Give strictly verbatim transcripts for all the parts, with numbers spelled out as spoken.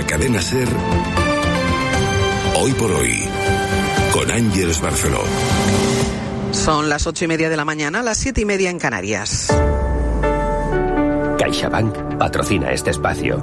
La Cadena SER, Hoy por Hoy, con Ángeles Barceló. Son las ocho y media de la mañana, las siete y media en Canarias. CaixaBank patrocina este espacio.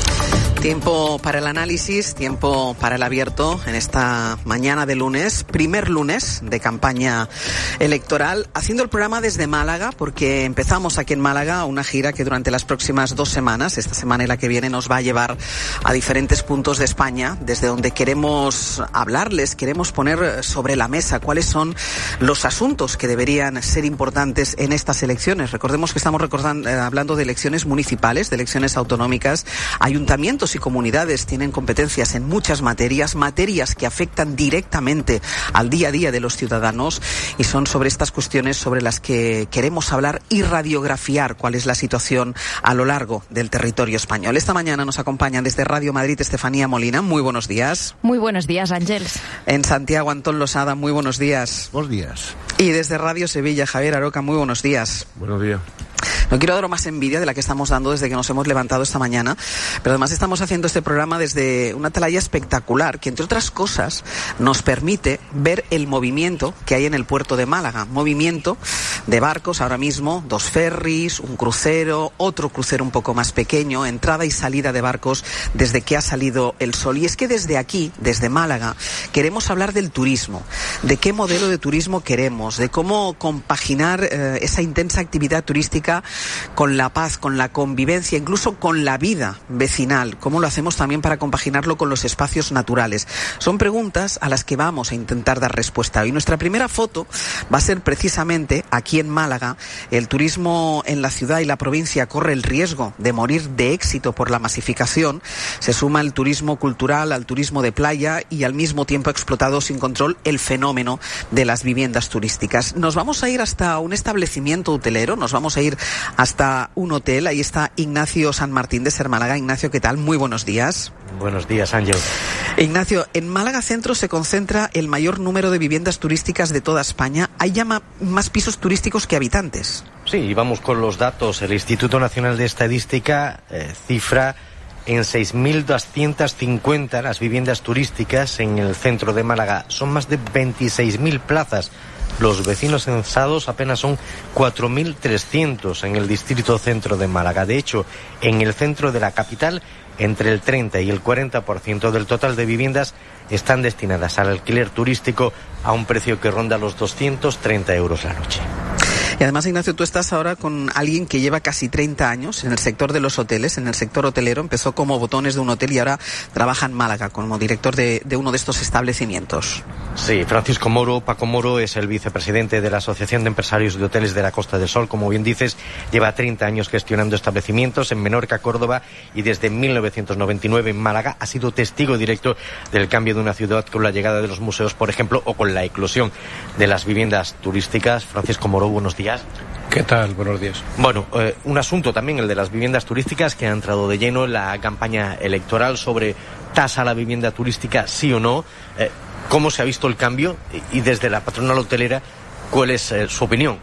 Tiempo para el análisis, tiempo para el abierto en esta mañana de lunes, primer lunes de campaña electoral, haciendo el programa desde Málaga, porque empezamos aquí en Málaga una gira que durante las próximas dos semanas, esta semana y la que viene, nos va a llevar a diferentes puntos de España, desde donde queremos hablarles, queremos poner sobre la mesa cuáles son los asuntos que deberían ser importantes en estas elecciones. Recordemos que estamos recordando, eh, hablando de elecciones municipales, de elecciones autonómicas, ayuntamientos y comunidades tienen competencias en muchas materias, materias que afectan directamente al día a día de los ciudadanos, y son sobre estas cuestiones sobre las que queremos hablar y radiografiar cuál es la situación a lo largo del territorio español. Esta mañana nos acompañan desde Radio Madrid Estefanía Molina. Muy buenos días. Muy buenos días, Ángeles. En Santiago, Antón Losada. Muy buenos días. Buenos días. Y desde Radio Sevilla, Javier Aroca. Muy buenos días. Buenos días. No quiero dar más envidia de la que estamos dando desde que nos hemos levantado esta mañana, pero además estamos haciendo este programa desde una atalaya espectacular que, entre otras cosas, nos permite ver el movimiento que hay en el puerto de Málaga. Movimiento de barcos ahora mismo, dos ferries, un crucero, otro crucero un poco más pequeño, entrada y salida de barcos desde que ha salido el sol. Y es que desde aquí, desde Málaga, queremos hablar del turismo, de qué modelo de turismo queremos, de cómo compaginar eh, esa intensa actividad turística con la paz, con la convivencia, incluso con la vida vecinal. ¿Cómo lo hacemos también para compaginarlo con los espacios naturales? Son preguntas a las que vamos a intentar dar respuesta hoy. Nuestra primera foto va a ser precisamente aquí en Málaga. El turismo en la ciudad y la provincia corre el riesgo de morir de éxito por la masificación. Se suma el turismo cultural al turismo de playa y al mismo tiempo ha explotado sin control el fenómeno de las viviendas turísticas. Nos vamos a ir hasta un establecimiento hotelero, nos vamos a ir hasta un hotel. Ahí está Ignacio San Martín de Ser Málaga. Ignacio, ¿qué tal? Muy buenos días. Buenos días, Ángel. Ignacio, en Málaga Centro se concentra el mayor número de viviendas turísticas de toda España. Hay ya ma- más pisos turísticos que habitantes. Sí, vamos con los datos. El Instituto Nacional de Estadística eh, cifra en seis mil doscientas cincuenta las viviendas turísticas en el centro de Málaga. Son más de veintiséis mil plazas. Los vecinos censados apenas son cuatro mil trescientos en el distrito centro de Málaga. De hecho, en el centro de la capital, entre el treinta y el cuarenta por ciento del total de viviendas están destinadas al alquiler turístico a un precio que ronda los doscientos treinta euros la noche. Y además, Ignacio, tú estás ahora con alguien que lleva casi treinta años en el sector de los hoteles, en el sector hotelero. Empezó como botones de un hotel y ahora trabaja en Málaga como director de, de uno de estos establecimientos. Sí, Francisco Moro, Paco Moro, es el vicepresidente de la Asociación de Empresarios de Hoteles de la Costa del Sol. Como bien dices, lleva treinta años gestionando establecimientos en Menorca, Córdoba, y desde mil novecientos noventa y nueve en Málaga ha sido testigo directo del cambio de una ciudad con la llegada de los museos, por ejemplo, o con la eclosión de las viviendas turísticas. Francisco Moro, buenos días. ¿Qué tal? Buenos días. Bueno, eh, un asunto también, el de las viviendas turísticas, que ha entrado de lleno en la campaña electoral sobre tasa a la vivienda turística, sí o no. Eh, ¿Cómo se ha visto el cambio? Y, y desde la patronal hotelera, ¿cuál es eh, su opinión?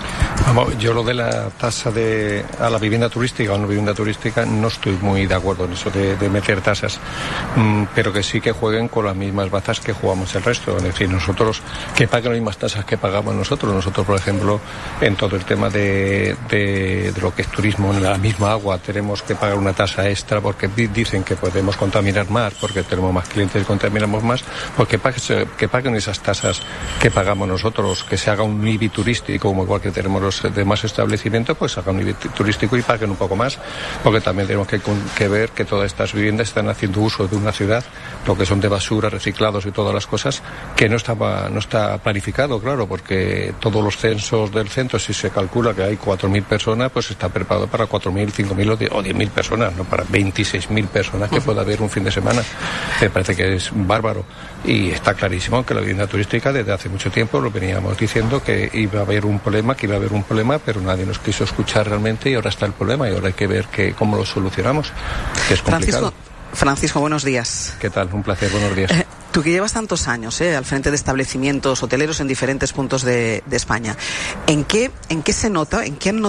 Vamos, yo lo de la tasa de a la vivienda turística o no vivienda turística no estoy muy de acuerdo en eso de, de meter tasas, mm, pero que sí que jueguen con las mismas bazas que jugamos el resto. Es decir, nosotros que paguen las mismas tasas que pagamos nosotros. Nosotros, por ejemplo, en todo el tema de, de, de lo que es turismo, en la misma agua tenemos que pagar una tasa extra porque dicen que podemos contaminar más, porque tenemos más clientes y contaminamos más, porque paguen, que paguen esas tasas que pagamos nosotros, que se haga un I B I turístico, como igual que tenemos los demás establecimientos, pues hagan un I B I turístico y paguen un poco más, porque también tenemos que, que ver que todas estas viviendas están haciendo uso de una ciudad, lo que son de basura, reciclados y todas las cosas, que no estaba, no está planificado, claro, porque todos los censos del centro, si se calcula que hay cuatro mil personas, pues está preparado para cuatro mil, cinco mil o diez mil personas, no para veintiséis mil personas que pueda haber un fin de semana. Me parece que es bárbaro, y está clarísimo que la vivienda turística desde hace mucho tiempo lo veníamos diciendo que iba a haber un problema, que iba a haber un problema, pero nadie nos quiso escuchar realmente, y ahora está el problema y ahora hay que ver que, cómo lo solucionamos, que es complicado. Francisco, Francisco, buenos días. ¿Qué tal? Un placer, buenos días. Eh, tú que llevas tantos años eh, al frente de establecimientos hoteleros en diferentes puntos de, de España, ¿en qué, en qué se nota, en qué han